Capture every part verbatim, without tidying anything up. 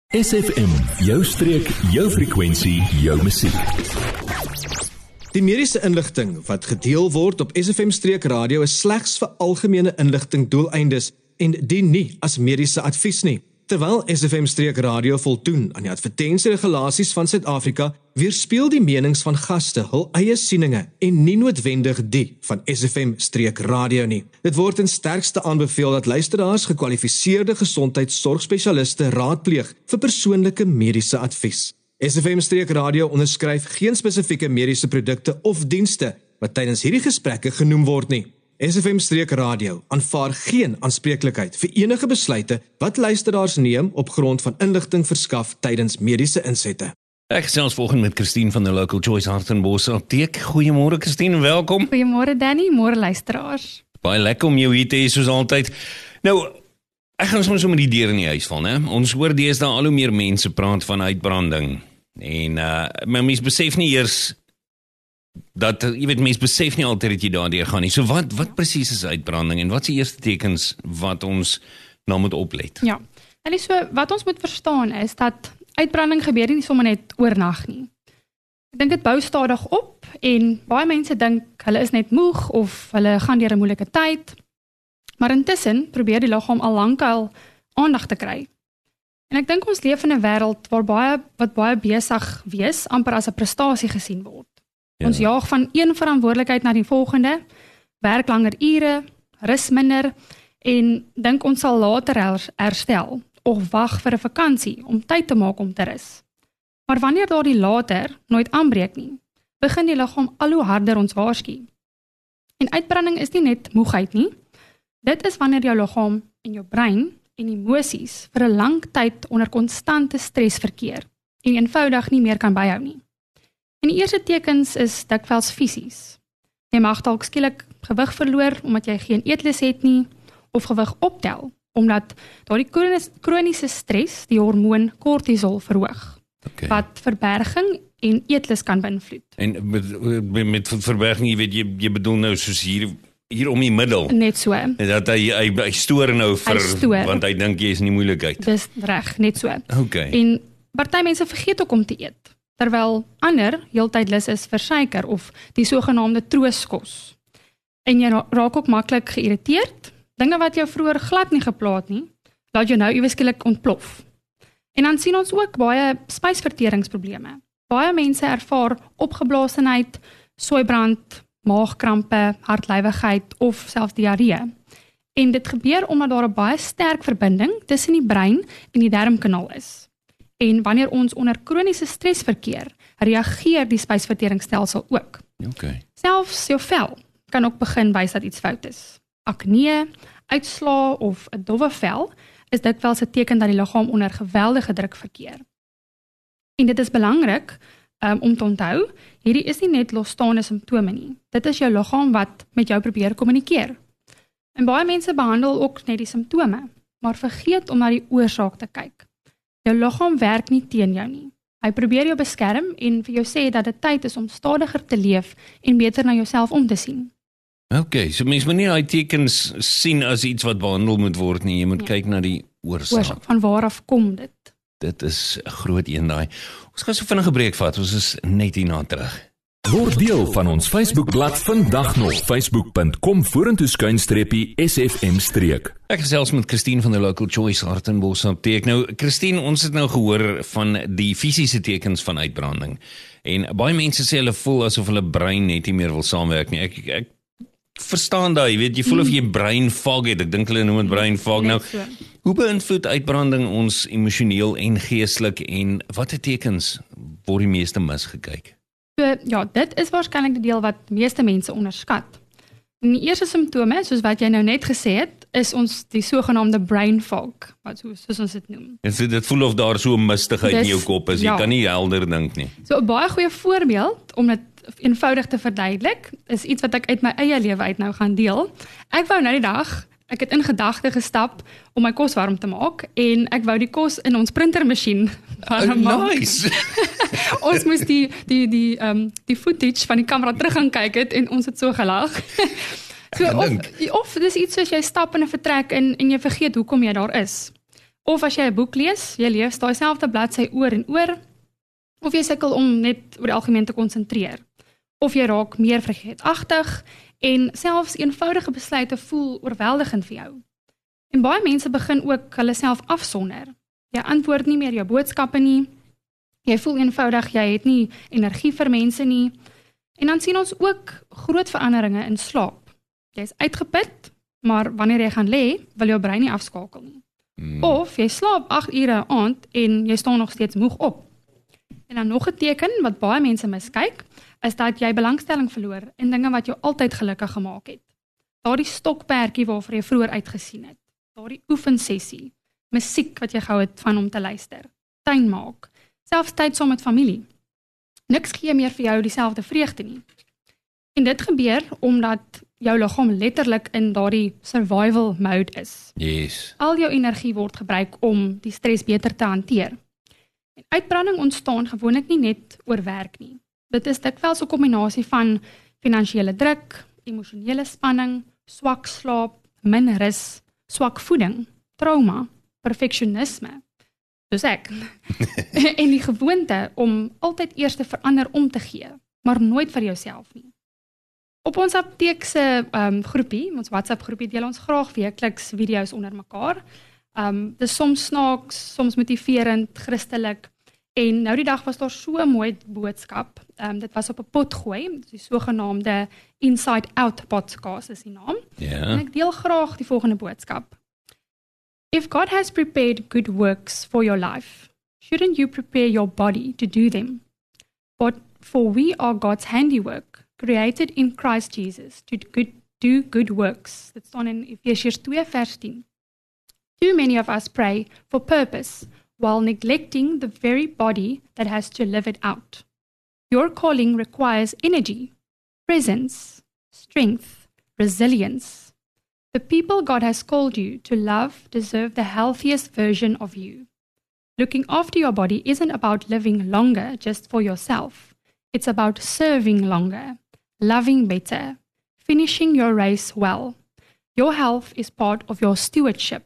S F M, jou streek, jou frekwensie, jou musiek. Die mediese inligting wat gedeel word op S F M Streek Radio is slegs vir algemene inligting doeleindes en dien nie as mediese advies nie. Terwyl S F M Streek Radio voldoen aan die advertensieregulasies van Suid-Afrika, weerspieël die menings van gaste hul eie sieninge en nie noodwendig die van S F M Streek Radio nie. Dit word in sterkste aanbeveel dat luisteraars gekwalifiseerde gesondheidsorgspesialiste raadpleeg vir persoonlike mediese advies. S F M Streek Radio onderskryf geen spesifieke mediese produkte of dienste wat tydens hierdie gesprekke genoem word nie. S F M Streek Radio aanvaar geen aanspreeklikheid vir enige besluite wat luisteraars neem op grond van inligting verskaf tydens mediese insette. Ek gesels volgende met Christine van der Local Choice Hartenbos Apteek. Goeiemôre Christine, welkom. Goeiemôre Danny, môre luisteraars. Baie lekker om jou hier te hê soos altyd. Nou, ek gaan soms met die deur in die huis val, né? Ons hoor deesdae al hoe meer mense praat van uitbranding. En uh, my mens besef nie eers dat, jy weet, mens besef nie altyd dat jy daardeur gaan nie. So wat, wat presies is uitbranding en wat is die eerste tekens wat ons nou moet oplet? Ja, en so, wat ons moet verstaan is dat uitbranding gebeur nie sommer net oornag nie. Ek dink dit bou stadig op en baie mense dink hulle is net moeg of hulle gaan deur 'n moeilike tyd. Maar intussen probeer die liggaam al lankal aandag te kry. En ek dink ons leef in 'n wêreld waar baie wat baie besig wees amper as 'n prestasie gesien word. Ja. Ons jaag van een verantwoordelikheid na die volgende, werk langer ure, rus minder en dink ons sal later herstel of wag vir 'n vakansie om tyd te maak om te rus. Maar wanneer daardie later nooit aanbreek nie, begin die liggaam al hoe harder ons waarsku. En uitbranding is nie net moegheid nie. Dit is wanneer jou liggaam en jou brein en emosies vir 'n lang tyd onder konstante stres verkeer en eenvoudig nie meer kan byhou nie. En die eerste tekens is dikwels fisies. Jy mag dalk skielik gewig verloor omdat jy geen eetlus het nie, of gewig optel omdat daardie kroniese stres die hormoon kortisol verhoog, okay, wat verberging en eetlus kan beïnvloed. En met, met, met verberging, jy weet, jy, jy bedoel nou soos hier hier om die middel. Net so. Dat hy, hy, hy stoor nou vir, hy stoor. Want hy dink jy is in die moeilikheid. Dis reg, net so. Okay. En party mense vergeet ook om te eet, terwyl ander heeltyd lus is vir suiker of die sogenaamde trooskos. En jy raak ook maklik geïrriteerd. Dinge wat jou vroeër glad nie geplaat nie, laat jou nou iewes skielik ontplof. En dan sien ons ook baie spysverteringsprobleme. Baie mense ervaar opgeblaasenheid, soeibrand, maagkrampe, hartlywigheid of selfs diarree. En dit gebeur omdat daar 'n baie sterk verbinding tussen die brein en die darmkanaal is. En wanneer ons onder kroniese stres verkeer, reageer die spysverteringsstelsel ook. Okay. Selfs jou vel kan ook begin wys dat iets fout is. Akne, uitslaa of 'n dowwe vel is dikwels 'n teken dat die liggaam onder geweldige druk verkeer. En dit is belangrik um, om te onthou, hierdie is nie net losstaande simptome nie. Dit is jou liggaam wat met jou probeer kommunikeer. En baie mense behandel ook net die simptome, maar vergeet om na die oorsaak te kyk. Jou liggaam werk nie teen jou nie. Hy probeer jou beskerm en vir jou sê dat dit tyd is om stadiger te leef en beter na jouself om te sien. Okay, so mens moet nie daai tekens sien as iets wat behandel moet word nie. Jy moet ja. kyk na die oorsaak. Oorsaak, van waar af kom dit? Dit is 'n groot een daai. Ons gaan so vinnig 'n breek vat. Ons is net hierna terug. Word deel van ons Facebookblad vandag nog. facebook punt com vorentoe skuinstreepie S F M streek. Ek gesels met Christine van der Local Choice Hartenbos Apteek. Nou, Christine, ons het nou gehoor van die fisiese tekens van uitbranding. En baie mense sê hulle voel asof hulle brein net nie meer wil saamwerk nie. Ek ek verstaan daai, weet jy, voel of jy brain fog het. Ek dink hulle noem dit brain fog. Nou, hoe beïnvloed uitbranding ons emosioneel en geestelik en watter tekens word die meeste misgekyk? So, ja, dit is waarskynlik die deel wat meeste mense onderskat. En die eerste simptome, soos wat jy nou net gesê het, is ons die sogenaamde brain fog, wat soos, soos ons dit noem. En so, dit voel of daar so 'n mistigheid in jou kop is, jy ja. kan nie helder dink nie. So 'n baie goeie voorbeeld om dit eenvoudig te verduidelik, is iets wat ek uit my eie lewe uit nou gaan deel. Ek wou nou die dag, ek het in gedagte gestap om my kos warm te maak en ek wou die kos in ons printermasjien warm maak. Oh, nice. Ons moes die die die um, die footage van die kamera terug gaan kyk het en ons het so gelag. So of, of dis iets soos jy stap in 'n vertrek en en jy vergeet hoekom jy daar is. Of as jy 'n boek lees, jy lees daai selfde bladsy oor en oor, of jy sukkel om net oor die algemeen te konsentreer. Of jy raak meer vergeetachtig en selfs eenvoudige besluite voel oorweldigend vir jou. En baie mense begin ook hulle self afsonder. Jy antwoord nie meer jou boodskappe nie. Jy voel eenvoudig jy het nie energie vir mense nie. En dan sien ons ook groot veranderinge in slaap. Jy is uitgeput, maar wanneer jy gaan lê, wil jou brein nie afskakel nie. Mm. Of jy slaap agt ure 'n aand en jy staan nog steeds moeg op. En dan nog 'n teken wat baie mense miskyk, is dat jy belangstelling verloor in dinge wat jou altyd gelukkig gemaak het. Daardie stokperdjie waarvoor jy vroeër uitgesien het. Daardie oefensessie, musiek wat jy gehou het van om te luister, tuin maak, selfs tyd saam met familie. Niks gee meer vir jou dieselfde vreugde nie. En dit gebeur omdat jou liggaam letterlik in daardie survival mode is. Yes. Al jou energie word gebruik om die stres beter te hanteer. En uitbranding ontstaan gewoonlik nie net oor werk nie. Dit is dikwels 'n kombinasie van finansiële druk, emosionele spanning, swak slaap, min rus, swak voeding, trauma, perfeksionisme, soos ek, en die gewoonte om altyd eers te verander om te gee, maar nooit vir jouself nie. Op ons apteek se um, groepie, ons WhatsApp groepie, deel ons graag weekliks video's onder mekaar. Um, dis soms snaaks, soms motiverend, christelik, en nou die dag was daar so 'n mooi boodskap. Um, dit was op 'n potgooi, die sogenaamde Inside Out podcast is die naam. Ja. En ek deel graag die volgende boodskap. If God has prepared good works for your life, shouldn't you prepare your body to do them? But for we are God's handiwork, created in Christ Jesus to good, do good works. Dit staan in Efesiërs twee vers tien. Too many of us pray for purpose, while neglecting the very body that has to live it out. Your calling requires energy, presence, strength, resilience. The people God has called you to love deserve the healthiest version of you. Looking after your body isn't about living longer just for yourself. It's about serving longer, loving better, finishing your race well. Your health is part of your stewardship.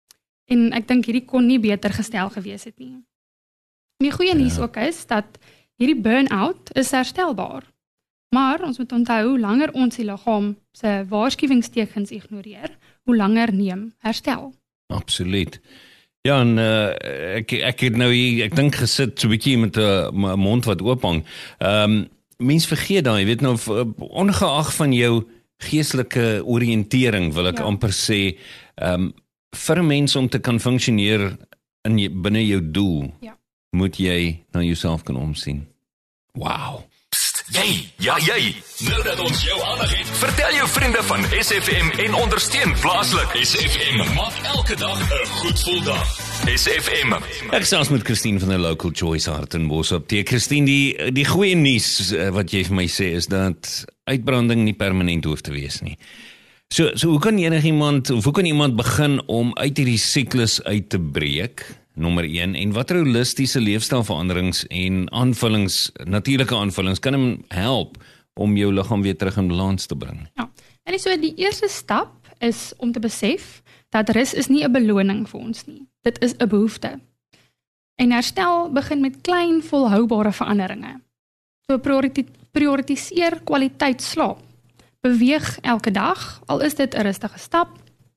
En ek dink hierdie kon nie beter gestel gewees het nie. En die goeie nuus ook is dat hierdie burn-out is herstelbaar. Maar ons moet onthou, hoe langer ons die liggaam se waarskuwingstekens ignoreer, hoe langer neem herstel. Absoluut. Ja, en uh, ek ek het nou hier, ek dink gesit so 'n bietjie met 'n mond wat oop hang. Ehm um, mens vergeet daai, jy weet nou, ongeag van jou geestelike oriëntering, wil ek ja. amper sê, ehm um, vir 'n mens om te kan funksioneer in jy, binne jou doel, ja. moet jy na jouself kan omsien. Wow. Psst, jy, ja jy, nou dat ons jou aandag het, vertel jou vriende van S F M en ondersteun plaaslik. S F M maak elke dag 'n goed gevoel dag. S F M. Ek gesels met Christine van die Local Choice Hartenbos apteek. Christine, die die goeie nuus wat jy vir my sê is dat uitbranding nie permanent hoef te wees nie. So so hoe kan enigiemand of hoe kan iemand begin om uit hierdie siklus uit te breek? Nommer een, en watter holistiese leefstylveranderings en aanvullings, natuurlike aanvullings kan hom help om jou liggaam weer terug in balans te bring? Ja, en so die eerste stap is om te besef dat rus is nie 'n beloning vir ons nie. Dit is 'n behoefte. En herstel begin met klein volhoubare veranderinge. So prioriti- prioritiseer kwaliteit slaap. Beweeg elke dag, al is dit 'n rustige stap.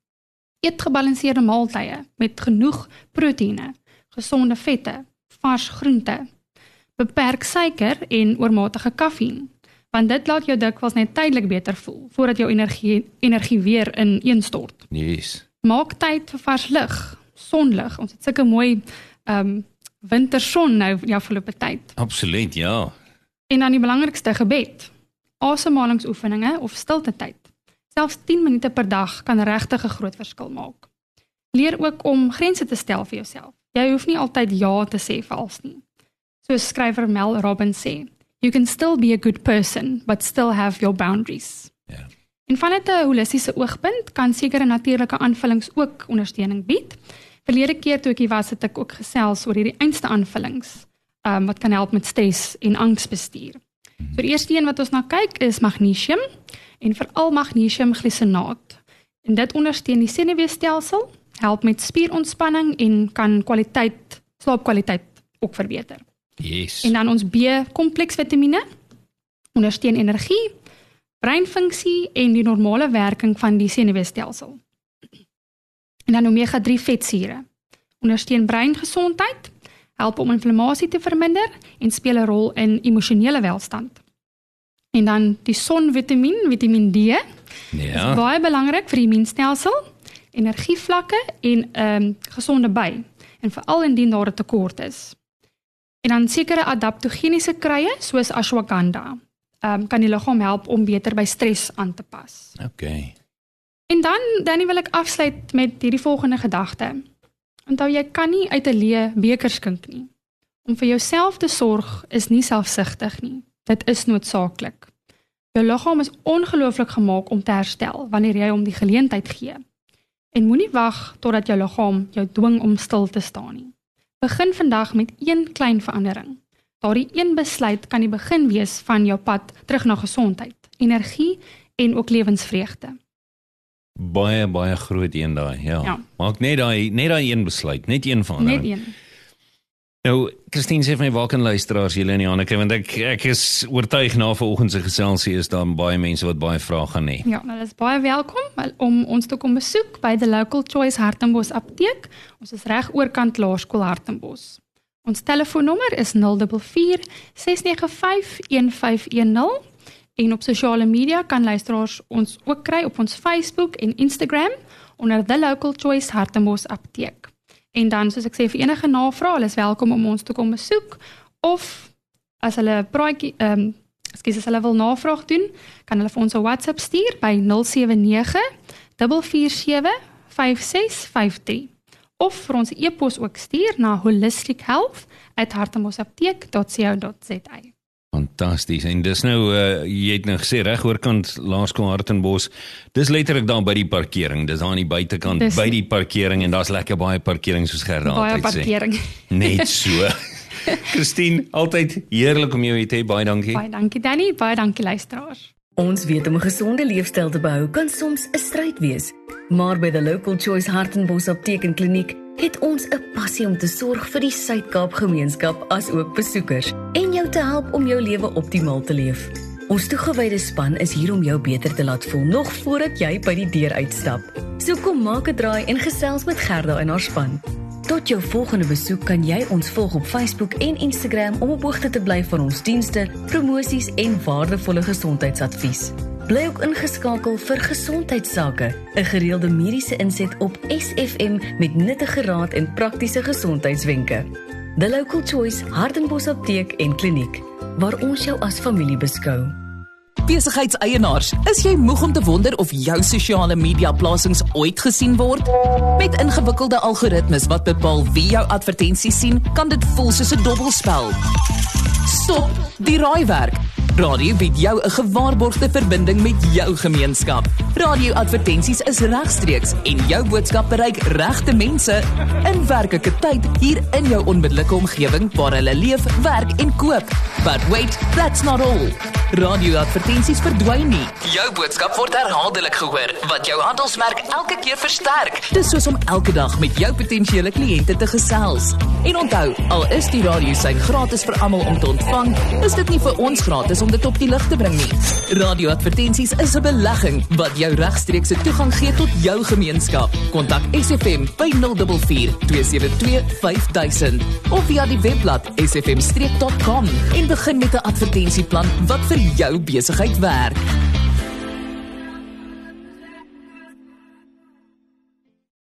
Eet gebalanseerde maaltye met genoeg proteïene, gesonde vette, vars groente. Beperk suiker en oormatige kaffie, want dit laat jou dikwels net tydelik beter voel voordat jou energie energie weer ineenstort. Yes. Maak tyd vir vars lig, sonlig. Ons het sulke mooi um, winterson nou die afgelope tyd. Absoluut, ja. En dan die belangrikste, gebed. Asemhalingsoefeninge of stilte tyd. Selfs tien minute per dag kan regtig 'n groot verskil maak. Leer ook om grense te stel vir jouself. Jy hoef nie altyd ja te sê vals nie. Soos skrywer Mel Robbins sê, you can still be a good person, but still have your boundaries. Ja. En vanuit 'n holistiese oogpunt kan sekere natuurlike aanvullings ook ondersteuning bied. Verlede keer toe ek hier was, het ek ook gesels oor hierdie einste aanvullings, um, wat kan help met stres en angsbestuur. Hmm. So die eerste een wat ons na kyk is magnesium, en veral magnesiumglisinaat. En dit ondersteun die senuweestelsel, help met spierontspanning en kan kwaliteit, slaapkwaliteit ook verbeter. Yes. En dan ons B-kompleks vitamiene ondersteun energie, breinfunksie en die normale werking van die senuweestelsel. En dan omega drie vetsure ondersteun breingesondheid, help om inflammasie te verminder en speel 'n rol in emosionele welstand. En dan die sonvitamien, Vitamiin D, Ja. is baie belangrik vir die immuunstelsel, energievlakke en um, gesonde by, en veral indien daar 'n tekort is. En dan sekere adaptogeniese kruie, soos ashwagandha, um, kan die liggaam help om beter by stres aan te pas. Okay. En dan, Danny, wil ek afsluit met hierdie volgende gedagte. Onthou, jy kan nie uit 'n leë beker skink nie. Om vir jouself te sorg is nie selfsugtig nie. Dit is noodsaaklik. Jou liggaam is ongelooflik gemaak om te herstel wanneer jy hom die geleentheid gee. En moenie wag totdat jou liggaam jou dwing om stil te staan nie. Begin vandag met een klein verandering. Daardie een besluit kan die begin wees van jou pad terug na gesondheid, energie en ook lewensvreugde. Baie, baie groot een daai, ja. Ja. Maak net daai, net daai een besluit, net een verandering. Net een. Nou, Christine sê vir my, waar kan luisteraars julle in die hande kry? Want ek, ek is oortuig na vanoggend se geselsie is daar baie mense wat baie vrae gaan hê. Ja, nou, dis baie welkom om ons te kom besoek by The Local Choice Hartenbos Apteek. Ons is reg oorkant Laerskool Hartenbos. Ons telefoonnommer is nul vier vier, ses nege vyf, een vyf een nul en op sosiale media kan luisteraars ons ook kry op ons Facebook en Instagram onder The Local Choice Hartenbos Apteek. En dan, soos ek sê, vir enige navrae, hulle is welkom om ons te kom besoek, of as hulle praatjie, um, ekskuus, as hulle wil navraag doen, kan hulle vir ons 'n WhatsApp stuur by nul sewe nege, vier vier sewe, vyf ses vyf drie. Of vir ons e-pos ook stuur na holistichealth at hartenbosapteek dot co dot za. Fantasties, en dis nou, uh, jy het nou gesê, reg oorkant Laerskool Hartenbos, dis letterlik daar by die parkering, dis daar aan die buitekant, Dis- by die parkering, en daar's lekker baie parkering, soos Gerda Baie altyd sê. parkering. Net so. Christine, altyd heerlik om jou hier te hê, baie dankie. Baie dankie Danny, baie dankie luisteraars. Ons weet om 'n gesonde leefstyl te behou kan soms 'n stryd wees, maar by The Local Choice Hartenbos Apteek en Kliniek het ons 'n passie om te sorg vir die Suid-Kaap gemeenskap as ook besoekers en jou te help om jou lewe optimaal te leef. Ons toegewyde span is hier om jou beter te laat voel nog voordat jy by die deur uitstap. So kom maak 'n draai en gesels met Gerda en haar span. Tot jou volgende besoek kan jy ons volg op Facebook en Instagram om op hoogte te bly van ons dienste, promosies en waardevolle gesondheidsadvies. Bly ook ingeskakel vir gesondheidsake, 'n gereelde mediese inset op S F M met nuttige raad en praktiese gesondheidswenke. The Local Choice Hartenbos Apteek en Kliniek, waar ons jou as familie beskou. Besigheidseienaars, is jy moeg om te wonder of jou sosiale media plasings ooit gesien word? Met ingewikkelde algoritmes wat bepaal wie jou advertensies sien, kan dit voel soos 'n dobbelspel. Stop die raaiwerk. Radio bied jou 'n gewaarborgde verbinding met jou gemeenskap. Radio-advertensies is regstreeks en jou boodskap bereik regte mense in werklike tyd hier in jou onmiddellike omgewing waar hulle leef, werk en koop. But wait, that's not all. Radio-advertensies verdwyn nie. Jou boodskap word herhaaldelik gehoor, wat jou handelsmerk elke keer versterk. Dis soos om elke dag met jou potensiële kliënte te gesels. En onthou, al is die radiosein gratis vir almal om te ontvang, is dit nie vir ons gratis om dit op die lig te bring nie. Radio-advertensies is 'n belegging wat jou regstreekse toegang gee tot jou gemeenskap. Kontak S F M by nul vier vier, twee sewe twee, vyf duisend of via die webblad s f m streek dot com en begin met 'n advertensieplan wat vir jou besigheid werk.